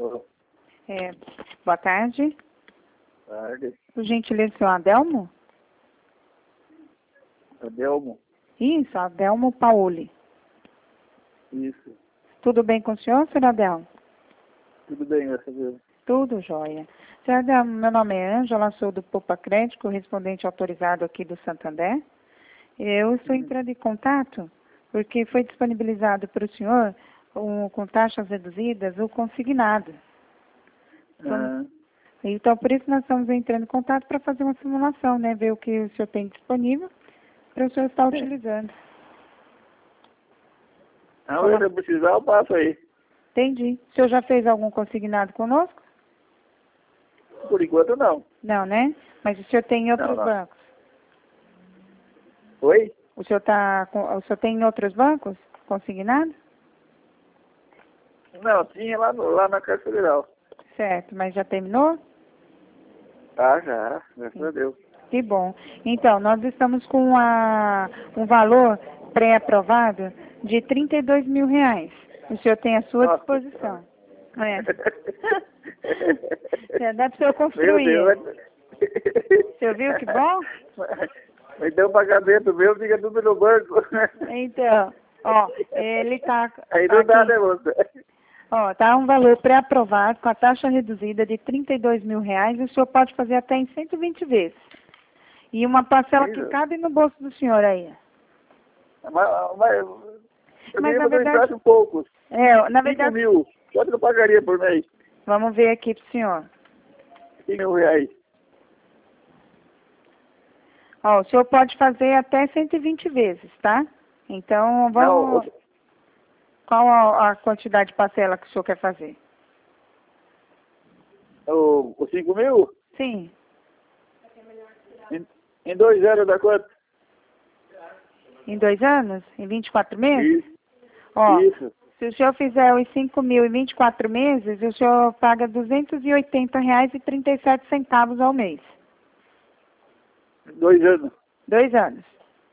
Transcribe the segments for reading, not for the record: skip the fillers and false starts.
Ô, É, boa tarde. tarde. Por gentileza, senhor Adelmo? Adelmo? Isso, Adelmo Paoli. Isso. Tudo bem com o senhor, senhor Adelmo? Tudo bem, graças a Deus. Tudo jóia. Senhor Adelmo, meu nome é Ângela, sou do Poupa Crédito, correspondente autorizado aqui do Santander. Eu estou entrando em contato porque foi disponibilizado para o senhor, com taxas reduzidas, o consignado. Ah, Então, por isso nós estamos entrando em contato para fazer uma simulação, né? Ver o que o senhor tem disponível para o senhor estar utilizando. não, se eu precisar, eu passo aí. Entendi. O senhor já fez algum consignado conosco? Por enquanto, não. Não, né? Mas o senhor tem em outros Não. bancos? Oi? O senhor tem em outros bancos consignado? Não, tinha lá na Caixa Federal. Certo, mas já terminou? Ah, já, graças a Deus. Que bom. Então, nós estamos com um valor pré-aprovado de R$32 mil. O senhor tem à sua Nossa disposição. É. Dá para o senhor Meu construir. Deus. O senhor viu que bom? Então o pagamento meu fica tudo no banco. Então, ó, ele tá Aí não dá, aqui. né, moça? Ó, tá um valor pré-aprovado com a taxa reduzida de R$32 mil e o senhor pode fazer até em 120 vezes. E uma parcela que Isso. cabe no bolso do senhor aí. Mas eu Mas queria na fazer um verdade, empréstimo poucos. na 5 verdade, mil. Quanto que eu pagaria por mês? vamos ver aqui pro senhor. 5 mil reais. Ó, o senhor pode fazer até 120 vezes, tá? Então, vamos... Não, Qual a quantidade de parcela que o senhor quer fazer? os 5 mil? Sim. Em 2 anos dá quanto? Em 2 anos? Em 24 meses? Isso. Ó, Isso. se o senhor fizer os 5 mil em 24 meses, o senhor paga R$280,37 ao mês. 2 anos. 2 anos.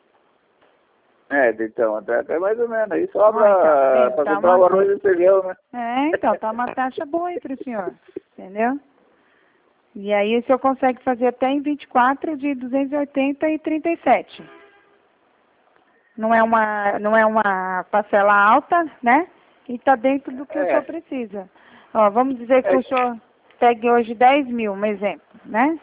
É, então, até mais ou menos. Aí sobra então, para tá comprar o uma- arroz e o feijão, né? Então, tá uma taxa boa aí pro senhor. Entendeu? E aí o senhor consegue fazer até em 24 de 280,37. Não é uma parcela alta, né? E está dentro do que o senhor precisa. Ó, vamos dizer que o senhor pegue hoje 10 mil, um exemplo, né?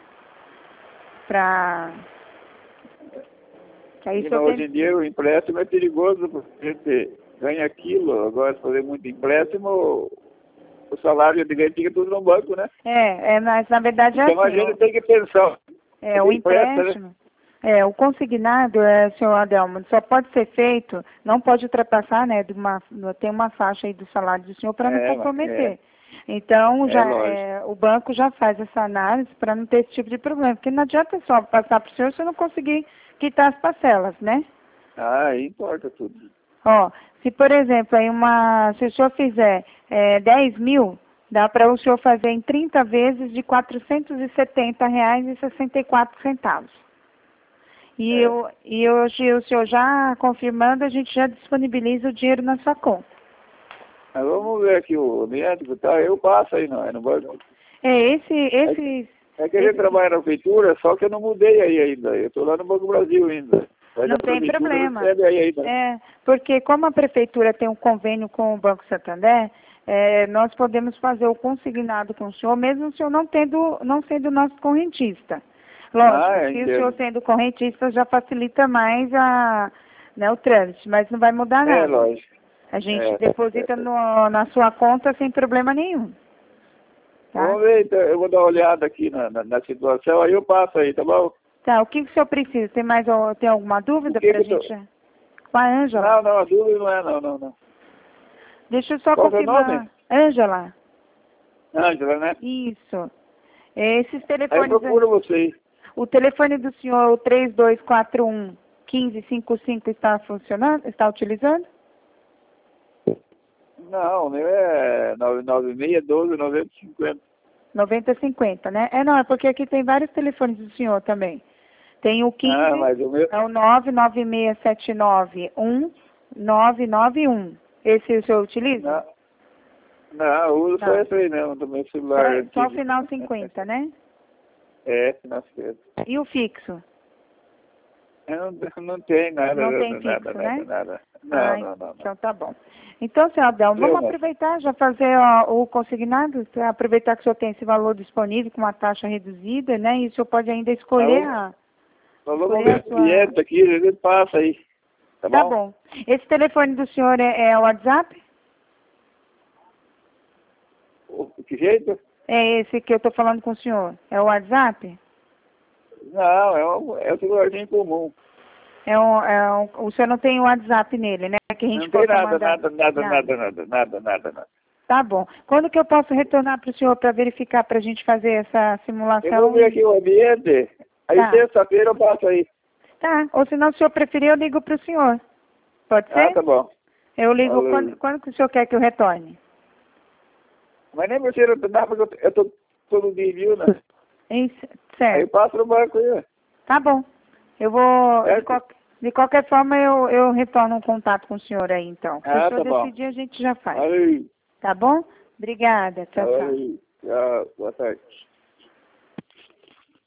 Aí o senhor Hoje em dia o empréstimo é perigoso, porque a gente ganha aquilo. Agora, se fazer muito empréstimo, o salário de ganho fica tudo no banco, né? mas na verdade é Então a assim. gente tem que pensar. O Empresta, né? empréstimo. O consignado, senhor Adelmo, só pode ser feito, não pode ultrapassar, né? Tem uma faixa aí do salário do senhor para não comprometer. Então, o banco já faz essa análise para não ter esse tipo de problema. Porque não adianta só passar para o senhor se não conseguir quitar as parcelas, né? Ah, aí importa tudo. Ó, se por exemplo, se o senhor fizer 10 mil, dá para o senhor fazer em 30 vezes de R$470,64. E hoje o senhor já confirmando, a gente já disponibiliza o dinheiro na sua conta. Mas vamos ver aqui o médico, tá? Eu passo aí no banco. É que a gente trabalha na prefeitura, só que eu não mudei aí ainda. Eu estou lá no Banco Brasil ainda. Mas não a tem prefeitura problema. recebe aí ainda. Porque como a prefeitura tem um convênio com o Banco Santander, nós podemos fazer o consignado com o senhor, mesmo o senhor não sendo nosso correntista. Lógico, se o senhor sendo correntista já facilita mais o trâmite, mas não vai mudar nada. Lógico. A gente deposita na sua conta sem problema nenhum. Tá? Vamos ver, então, eu vou dar uma olhada aqui na situação, aí eu passo aí, tá bom? Tá, o que o senhor precisa? Tem alguma dúvida pra gente? Com a Ângela? Não, a dúvida não é, não. Deixa eu só Qual confirmar. é o nome? Ângela. Ângela, né? Isso. Esses Aí telefones... eu procuro vocês. O telefone do senhor, o 3241-1555, está funcionando? Está utilizando? Não, o meu é 996-12-90-50. 9050, né? Não, é porque aqui tem vários telefones do senhor também. Tem o 15, mas o meu... é o 99679-1991. Esse o senhor utiliza? Não, eu uso só Não. esse aí não, do meu celular. Só o antigo. final 50, né? É, final 50. E o fixo? Eu não tem nada, Não tem nada, fixo, nada, né? nada. Não, não. Então tá bom. Então, senhor Adelmo, vamos aproveitar, já fazer ó, o consignado, aproveitar que o senhor tem esse valor disponível com uma taxa reduzida, né? E o senhor pode ainda escolher Falou escolher a com o sua... cliente aqui, ele passa aí. Tá Tá bom? bom. Esse telefone do senhor é o WhatsApp? Que jeito? É esse que eu estou falando com o senhor. É o WhatsApp? Não, é um celularzinho comum. O senhor não tem o WhatsApp nele, né? Que a gente Não tem possa nada, mandar. nada. Tá bom. Quando que eu posso retornar para o senhor para verificar, para a gente fazer essa simulação? Eu vou ver aqui o ambiente, aí Tá. terça-feira eu passo aí. Tá. Ou se não, se o senhor preferir, eu ligo para o senhor. Pode ser? Ah, tá bom. Eu ligo Valeu. quando que o senhor quer que eu retorne? Mas nem você retornar, porque eu tô todo dia, viu, né? Isso, Aí eu certo. passo no banco aí. Tá bom. Eu vou... Certo? De qualquer forma, eu retorno um contato com o senhor aí, então. Se o Ah, senhor tá bom. decidir, a gente já faz. Valeu. Tá bom? Obrigada. Tchau, tchau. Valeu. Tchau, boa tarde.